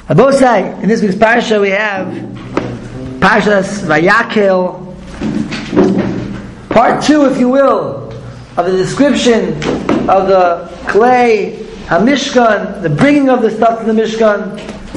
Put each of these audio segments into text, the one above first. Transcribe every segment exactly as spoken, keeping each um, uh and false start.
Abosai, in this week's parsha we have Parshas Vayakel, part two, if you will, of the description of the clay, HaMishkan, the bringing of the stuff to the Mishkan.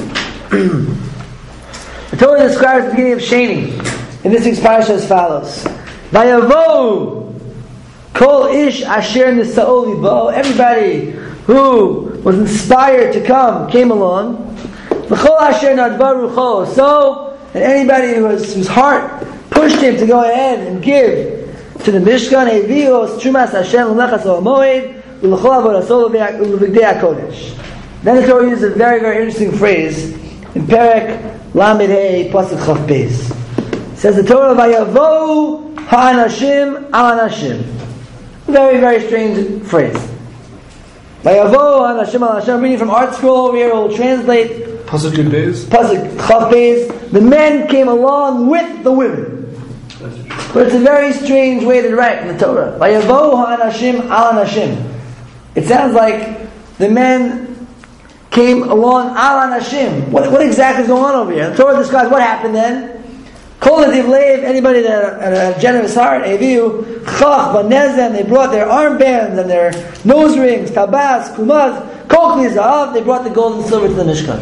The Torah describes the beginning of Sheni in this week's parsha as follows: Vayavo Kol Ish Asher Nisa'o Libo. Everybody who was inspired to come came along. V'chol Asher Nadvar Rucho. So, and anybody who was, whose heart pushed him to go ahead and give to the Mishkan, Evios Trumas Hashem L'Mechas O'Moed U'L'chol Avodaso U'V'Vigdei HaKodesh. Then the Torah uses a very, very interesting phrase in Perek Lamed Hey Pasuk Chaf Beis. It says the Torah, Vayavo Ha'anashim Al-Anashim. Very, very strange phrase. Vayavo Ha'anashim Al-Anashim. I'm reading from Art Scroll over here. We'll translate. Pasuk Beis. Pasuk Chaf Beis. The men came along with the women. But it's a very strange way to write in the Torah. Vayavo Ha'anashim Al-Anashim. It sounds like the men came along Al Anashim. What, what exactly is going on over here? The Torah describes what happened then. Kol Nadiv Leiv, anybody that had a generous heart, Eviu, Chach, Banezem, they brought their armbands and their nose rings, Tabas, Kumaz, Kol Kli Zahav, they brought the gold and silver to the Mishkan.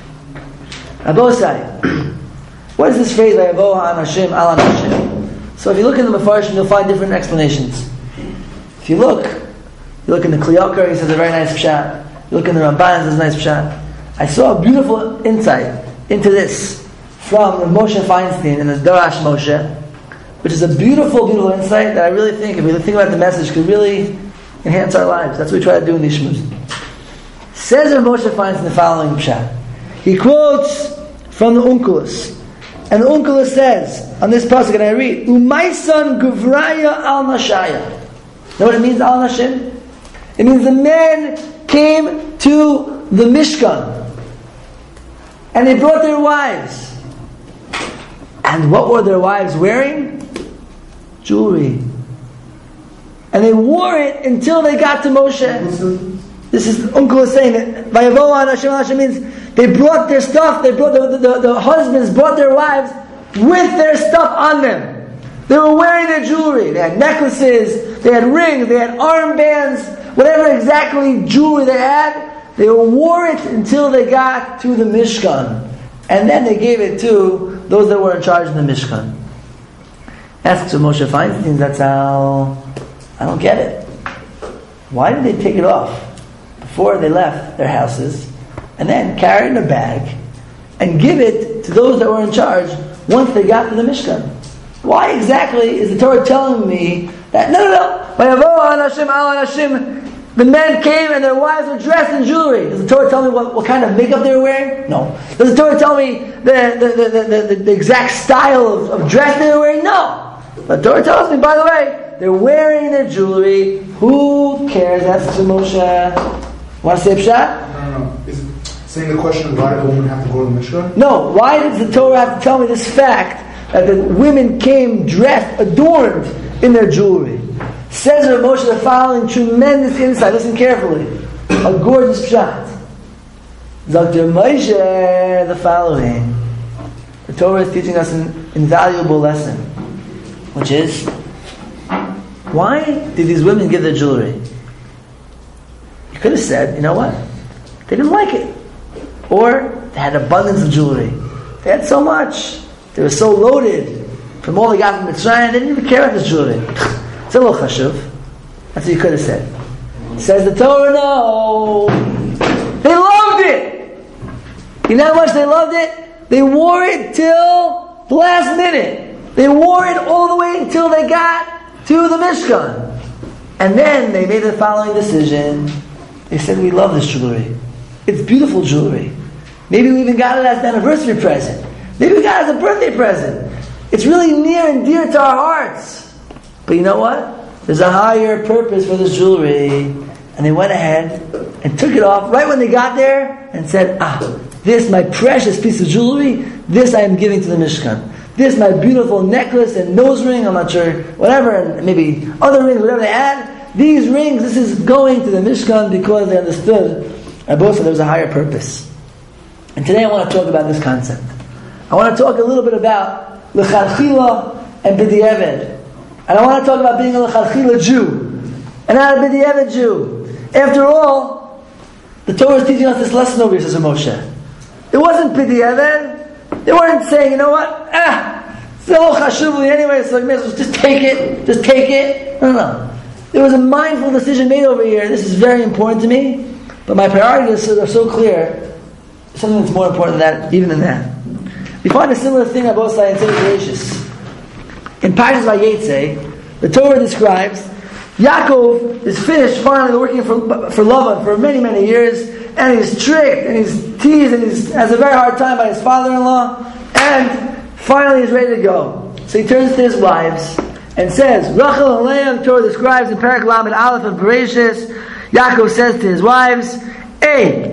Abosai, what is this phrase, Vayavo Ha'anashim Al Anashim? So if you look in the Mefarshim, you'll find different explanations. If you look, you look in the Kliyakar, he says a very nice pshat. You look in the Ramban, there's a nice pshat. I saw a beautiful insight into this from Moshe Feinstein in his Darash Moshe, which is a beautiful, beautiful insight that I really think, if we think about the message, could really enhance our lives. That's what we try to do in these shmuz. Says Moshe Feinstein the following pshat. He quotes from the Unkelus, and the Unkelus says on this pasuk, and I read, "Umaisan Guvraya al Nashaya." Know what it means, al Nashim? It means the men came to the Mishkan and they brought their wives. And what were their wives wearing? Jewelry. And they wore it until they got to Moshe. This is Uncle is saying that Vayavo Ha'anashim Al Anashim means they brought their stuff, they brought the, the, the husbands brought their wives with their stuff on them. They were wearing their jewelry. They had necklaces, they had rings, they had armbands, whatever exactly jewelry they had, they wore it until they got to the Mishkan. And then they gave it to those that were in charge of the Mishkan. Asks Moshe Feinstein, that's how, I don't get it. Why did they take it off before they left their houses and then carry it in a bag and give it to those that were in charge once they got to the Mishkan? Why exactly is the Torah telling me that, no, no, no, Vayavo Ha'anashim Al Anashim, the men came and their wives were dressed in jewelry. Does the Torah tell me what, what kind of makeup they were wearing? No. Does the Torah tell me the, the, the, the, the, the exact style of, of dress they were wearing? No. But the Torah tells me, by the way, they're wearing their jewelry. Who cares? That's to Moshe. Want to say pshat? No, no, no. Is it saying the question, why do the women have to go to the Mishkan? No. Why does the Torah have to tell me this fact that the women came dressed, adorned in their jewelry? Says Rav Moshe the following tremendous insight. Listen carefully. A gorgeous pshat. Doctor Moshe the following. The Torah is teaching us an invaluable lesson, which is, why did these women give their jewelry? You could have said, you know what? They didn't like it. Or they had abundance of jewelry. They had so much. They were so loaded from all they got from Mitzrayim, they didn't even care about this jewelry. It's a little chashuv. That's what you could have said. Says the Torah, no. They loved it. You know how much they loved it? They wore it till the last minute. They wore it all the way until they got to the Mishkan. And then they made the following decision. They said, we love this jewelry. It's beautiful jewelry. Maybe we even got it as an anniversary present. Maybe we got it as a birthday present. It's really near and dear to our hearts. But you know what? There's a higher purpose for this jewelry. And they went ahead and took it off right when they got there and said, ah, this, my precious piece of jewelry, this I am giving to the Mishkan. This, my beautiful necklace and nose ring, I'm not sure, whatever, and maybe other rings, whatever they had, these rings, this is going to the Mishkan because they understood, and both said there was a higher purpose. And today I want to talk about this concept. I want to talk a little bit about L'chadchila and B'di'eved. And I want to talk about being a L'chadchila Jew and not a B'di'eved Jew. After all, the Torah is teaching us this lesson over here, says Moshe. It wasn't B'di'eved. They weren't saying, you know what, ah, it's all chashuvli anyway, so just take it, just take it. No, no, no. There was a mindful decision made over here. This is very important to me, but my priorities are so clear. Something that's more important than that, even than that. We find a similar thing on both sides in Bereshis. In Parshas Vayetze, the Torah describes Yaakov is finished finally working for for Lavan for many many years, and he's tricked and he's teased and he has a very hard time by his father-in-law, and finally he's ready to go. So he turns to his wives and says, Rachel and Leah, the Torah describes in Perek Lamed Aleph of Bereshis, Yaakov says to his wives, hey,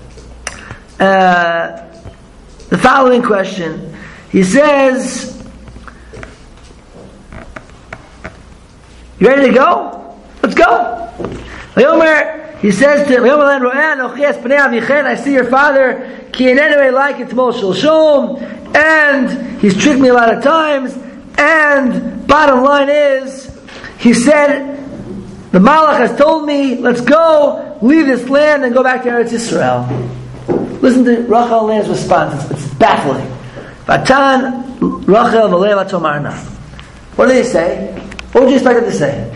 uh, the following question. He says, you ready to go? Let's go. He says to him, I see your father, and he's tricked me a lot of times, and bottom line is, he said, the Malach has told me, let's go, leave this land and go back to Eretz Yisrael. Listen to Rachel and Leah's response. It's, it's baffling. Vatan Rachel v'Leah v'tomarna. What do they say? What would you expect them to say?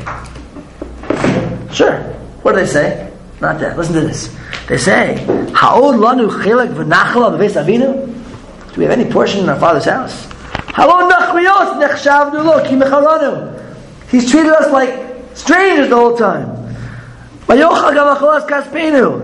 Sure. What do they say? Not that. Listen to this. They say, Ha'od lanu chelek v'nachla b'beis avinu? Do we have any portion in our father's house? Ha'od nachriyos nechshavnu lo ki mecharanu. He's treated us like strangers the whole time. V'yochal gam acholas kaspeinu.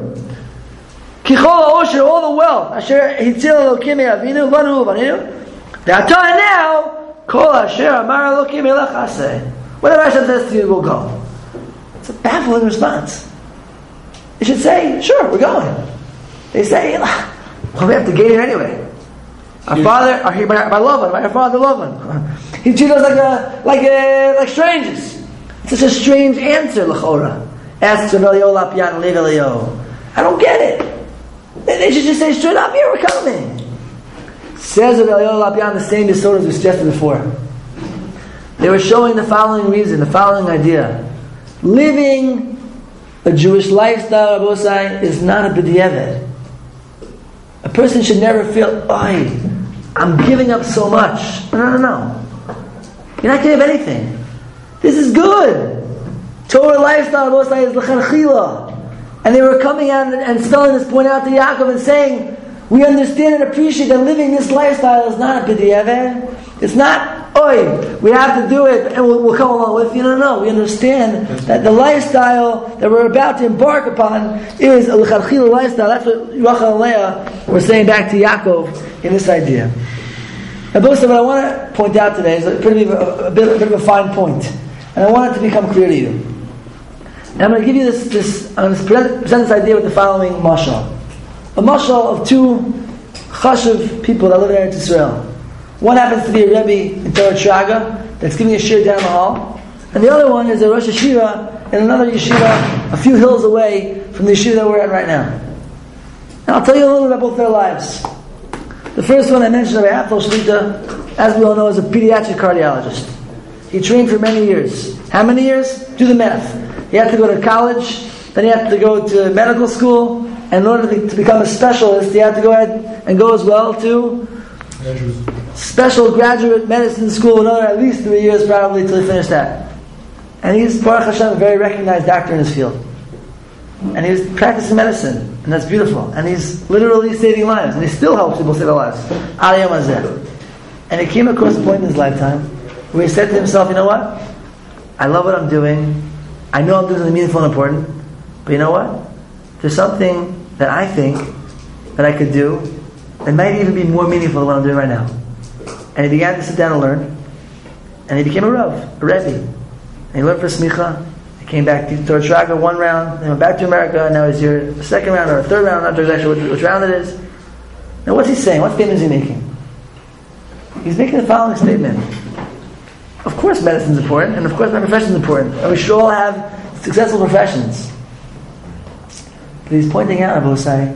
All the wealth. Asher hitzil Elokim Avinu Lanu Vaninu. Now, now, Kol Asher Amar Elokim Elachaseh. Whatever Hashem says to you, we'll go. It's a baffling response. You should say, "Sure, we're going." They say, "Well, we have to get here anyway." Our father, our, my, my loved one, my father loved one. He treated us like a, like a, like strangers. It's such a strange answer, L'chora. Asks Ravelio Lapian Levelio. I don't get it. They should just say straight up, here we're coming. Says Ravelio Lapian the same disorder as we suggested before. They were showing the following reason, the following idea. Living a Jewish lifestyle, Rabosai, is not a b'di'eved. A person should never feel, "Ay, I'm giving up so much." No, no, no. You're not giving up anything. This is good. Torah lifestyle, Rabosai, is l'chadchila. And they were coming out and spelling this point out to Yaakov and saying, we understand and appreciate that living this lifestyle is not a b'di'eved. It's not, oi, we have to do it and we'll, we'll come along with you. No, no, no. We understand that the lifestyle that we're about to embark upon is a l'chadchila lifestyle. That's what Rachel and Leah were saying back to Yaakov in this idea. Now, both of what I want to point out today is a bit, of a, a, bit, a bit of a fine point. And I want it to become clear to you. Now I'm going to give you this, this I'm going to present, present this idea with the following mashal. A mashal of two chashuv people that live in Eretz Yisrael. One happens to be a Rebbe in Torah Traga that's giving a shir down the hall, and the other one is a Rosh Yeshiva in another yeshiva a few hills away from the yeshiva that we're at right now. And I'll tell you a little bit about both their lives. The first one I mentioned, Rabbi Apfel Shlita, as we all know, is a pediatric cardiologist. He trained for many years. How many years? Do the math. He had to go to college, then he had to go to medical school, and in order to, to become a specialist, he had to go ahead and go as well to special graduate medicine school, another at least three years probably till he finished that. And he's, Baruch Hashem, a very recognized doctor in his field. And he's practicing medicine, and that's beautiful. And he's literally saving lives, and he still helps people save their lives. And he came across a point in his lifetime where he said to himself, you know what? I love what I'm doing. I know I'm doing something meaningful and important, but you know what? There's something that I think that I could do that might even be more meaningful than what I'm doing right now. And he began to sit down and learn, and he became a Rav, a Rebbe. And he learned for Smicha. He came back to Torah Traga one round, then went back to America, and now he's here a second round or a third round, I'm not sure exactly which, which round it is. Now what's he saying? What statement is he making? He's making the following statement. Of course medicine is important, and of course my profession is important, and we should all have successful professions. But he's pointing out, Abosai,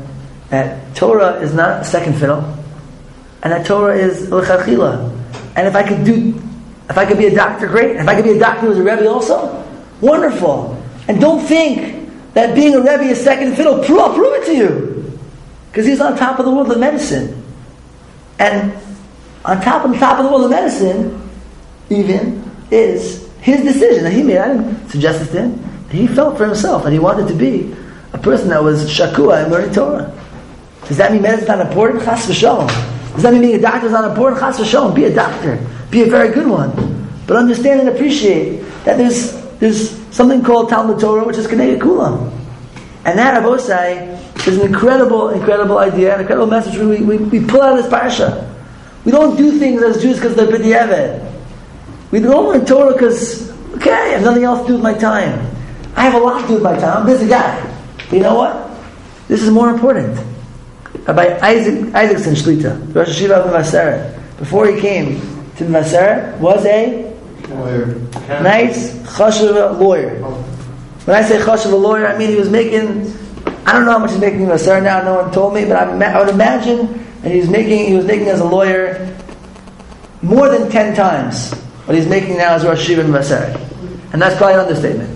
that Torah is not a second fiddle, and that Torah is l'chachila. And if I could do, if I could be a doctor, great. If I could be a doctor who was a Rebbe also, wonderful. And don't think that being a Rebbe is second fiddle. Prove, I'll prove it to you, because he's on top of the world of medicine, and on top of the top of the world of medicine, even is his decision that he made. I didn't suggest this to him. He felt for himself that he wanted to be a person that was shakua and learning Torah. Does that mean medicine is not important? Chas v'shalom. Does that mean being a doctor is not important? Chas v'shalom. Be a doctor. Be a very good one. But understand and appreciate that there's there's something called Talmud Torah, which is Keneged Kulam. And that, Abosai, is an incredible, incredible idea, an incredible message we, we, we pull out of this parasha. We don't do things as Jews because they're b'diavad. We don't learn Torah because, okay, I have nothing else to do with my time. I have a lot to do with my time. I'm a busy guy. But you know what? This is more important. Rabbi Isaac, Isaacson Shlita, Rosh Hashiva of Mevaseret, before he came to Mevaseret, was a lawyer. Nice chashuv lawyer. When I say chashuv lawyer, I mean he was making, I don't know how much he's making in Mevaseret now, no one told me, but I, I would imagine that he was making, he was making as a lawyer more than ten times what he's making now as Rosh Hashiva in Mevaseret. And that's probably an understatement.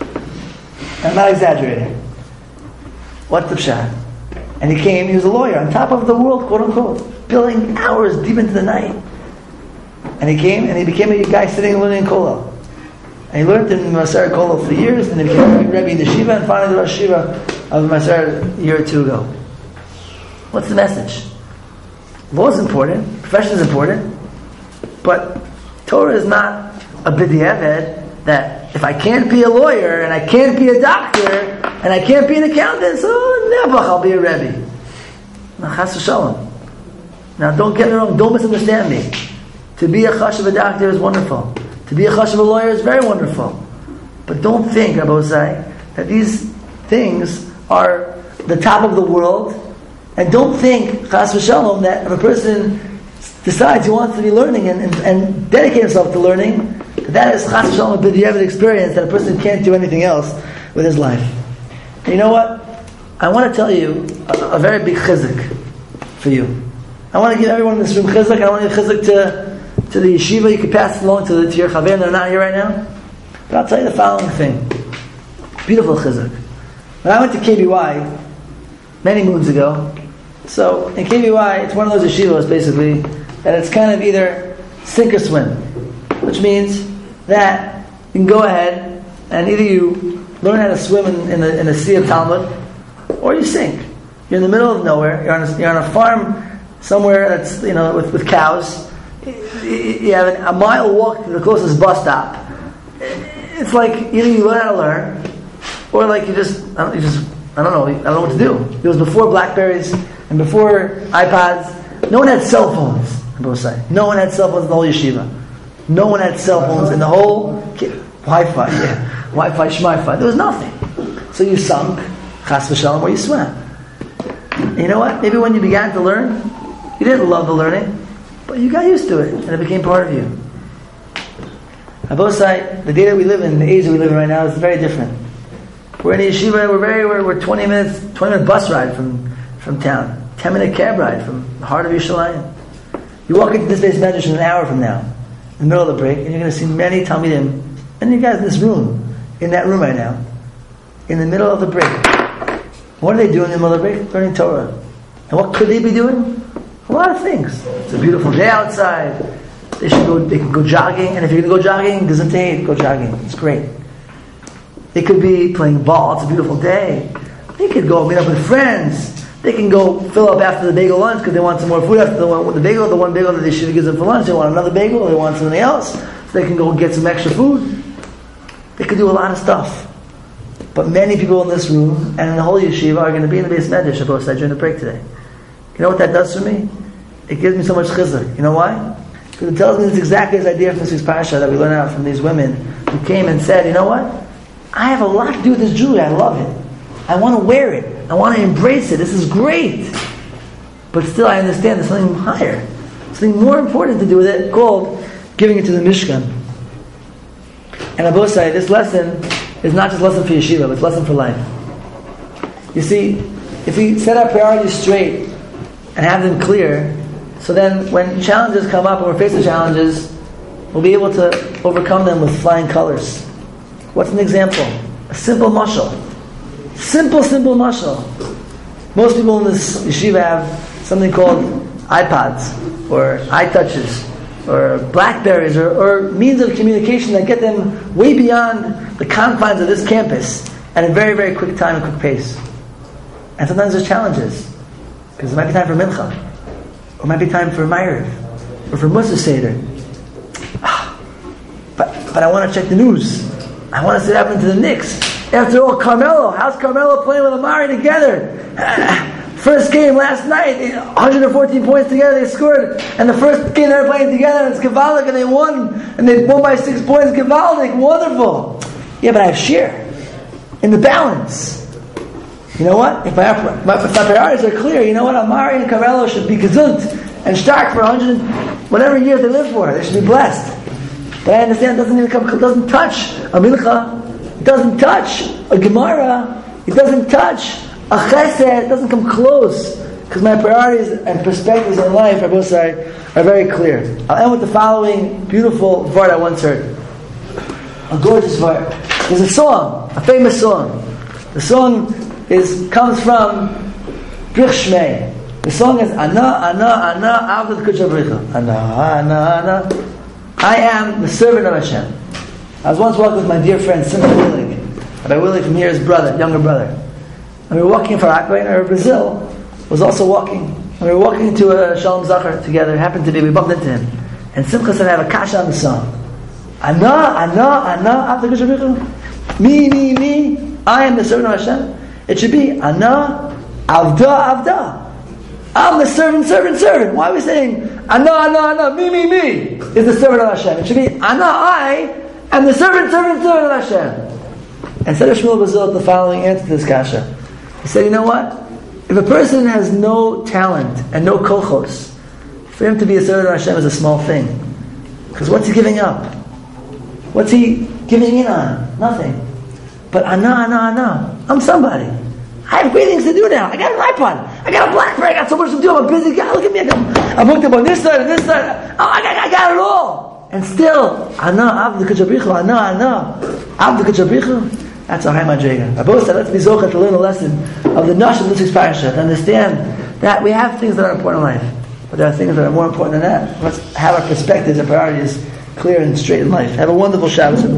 I'm not exaggerating. What's the pshat? And he came, he was a lawyer on top of the world, quote unquote, billing hours deep into the night. And he came and he became a guy sitting and learning in Kollel. And he learned in Mevaseret Kollel for years, and he became a Rebbe in the Shiva, and finally the Rosh Hashiva of Mevaseret a year or two ago. What's the message? Law is important, profession is important, but Torah is not a b'diavad that if I can't be a lawyer and I can't be a doctor and I can't be an accountant, so never I'll be a Rebbe. Now, chas v'shalom. Now, don't get me wrong, don't misunderstand me. To be a chashuv a doctor is wonderful. To be a chashuv a lawyer is very wonderful. But don't think, Abosai, that these things are the top of the world. And don't think, chas v'shalom, that if a person decides he wants to be learning and, and, and dedicate himself to learning, that is chas v'shalom a b'diavad experience that a person can't do anything else with his life. And you know what? I want to tell you a, a very big chizuk for you. I want to give everyone in this room chizuk, and I want to give chizuk to, to the yeshiva. You can pass it along to, the, to your chaverim. They're not here right now. But I'll tell you the following thing. Beautiful chizuk. When I went to K B Y many moons ago, so in K B Y, it's one of those yeshivas basically, that it's kind of either sink or swim. Which means that you can go ahead and either you learn how to swim in, in, the, in the sea of Talmud, or you sink. You're in the middle of nowhere. You're on a, you're on a farm somewhere that's, you know, with, with cows. You have a mile walk to the closest bus stop. It's like either you learn how to learn, or like you just, I don't, you just, I don't know, I don't know what to do. It was before Blackberries and before iPods. No one had cell phones. On both sides. No one had cell phones in the whole yeshiva. No one had cell phones in the whole Wi-Fi. Yeah, Wi-Fi, Shmi-Fi. There was nothing. So you sunk, chas v'shalom, or you swam. And you know what? Maybe when you began to learn, you didn't love the learning, but you got used to it, and it became part of you. Abosai, the day that we live in, the age that we live in right now, is very different. We're in a yeshiva. We're very. We're, we're twenty minutes, twenty minute bus ride from from town. Ten minute cab ride from the heart of Yerushalayim. You walk into this base medrash in an hour from now, in the middle of the break, and you're going to see many talmidim, and you guys in this room, in that room right now, in the middle of the break. What are they doing in the middle of the break? Learning Torah. And what could they be doing? A lot of things. It's a beautiful day outside. They should go. They can go jogging, and if you're going to go jogging, gesundheit, go jogging. It's great. They could be playing ball. It's a beautiful day. They could go meet up with friends. They can go fill up after the bagel lunch because they want some more food after the one, the bagel. The one bagel that they should give them for lunch, they want another bagel. They want something else, so they can go get some extra food. They could do a lot of stuff. But many people in this room and in the whole yeshiva are going to be in the base medrash supposed to during the break today. You know what that does for me? It gives me so much chizuk. You know why? Because it tells me this exactly this idea from this week's parasha that we learn out from these women who came and said, you know what? I have a lot to do with this jewelry. I love it. I want to wear it. I want to embrace it. This is great. But still, I understand there's something higher, something more important to do with it, called giving it to the Mishkan. And Abosai, this lesson is not just a lesson for yeshiva, but it's a lesson for life. You see, if we set our priorities straight and have them clear, so then when challenges come up and we're faced with challenges, we'll be able to overcome them with flying colors. What's an example? A simple mashal. Simple, simple mashal. Most people in this yeshiva have something called iPods, or iTouches, or Blackberries, or, or means of communication that get them way beyond the confines of this campus at a very, very quick time and quick pace. And sometimes there's challenges, because it might be time for mincha, or it might be time for Ma'ariv, or for Mussar Seder. But, but I want to check the news. I want to see what happened to the Knicks. After all, Carmelo, how's Carmelo playing with Amari together? First game last night, one hundred fourteen points together they scored. And the first game they were playing together, it's Givaldic, and they won. And they won by six points, Givaldic, wonderful. Yeah, but I have share in the balance. You know what? If my, my, if my priorities are clear, you know what? Amari and Carmelo should be gesund and stark for one hundred, whatever years they live for. They should be blessed. But I understand it doesn't even come, it doesn't touch a mincha, it doesn't touch a gemara, it doesn't touch a chesed, it doesn't come close, because my priorities and perspectives in life, Rabbi Osai, are very clear. I'll end with the following beautiful vart I once heard. A gorgeous vart. There's a song, a famous song. The song is comes from Brich Shmei. The song is Ana, Ana, Ana, Avdad Kuchabricha. Ana, Ana, Ana. I am the servant of Hashem. I was once walking with my dear friend Simcha Willig, Rabbi Willig from here, his brother, younger brother. And we were walking for Akbay, and Brazil was also walking. And we were walking to a Shalom Zachar together. It happened to be, we bumped into him. And Simcha said, I have a kasha on the song. Ana, Ana, Ana, Avdad Kuchabricha. Me, me, me. I am the servant of Hashem. It should be Ana, Avda, Avda. I'm the servant, servant, servant. Why are we saying Ana, Ana, Ana, me, me, me is the servant of Hashem? It should be Ana, I am the servant, servant, servant of Hashem. And said Shmuel Bazil the following answer to this kasha. He said, you know what? If a person has no talent and no kochos, for him to be a servant of Hashem is a small thing. Because what's he giving up? What's he giving in on? Nothing. But Ana, Ana, Ana, I'm somebody. I have great things to do now. I got an iPod. I got a BlackBerry. I got so much to do. I'm a busy guy. Look at me. I got, I'm hooked up on this side and this side. Oh, I got, I got it all. And still, Ana, Avda Kachabrichu, Ana, Ana, Avda Kachabrichu. That's a high madrega. Rabbi said, let's be zocher to learn a lesson of the Nash of this week's parasha, to understand that we have things that are important in life, but there are things that are more important than that. Let's have our perspectives and priorities clear and straight in life. Have a wonderful Shabbos.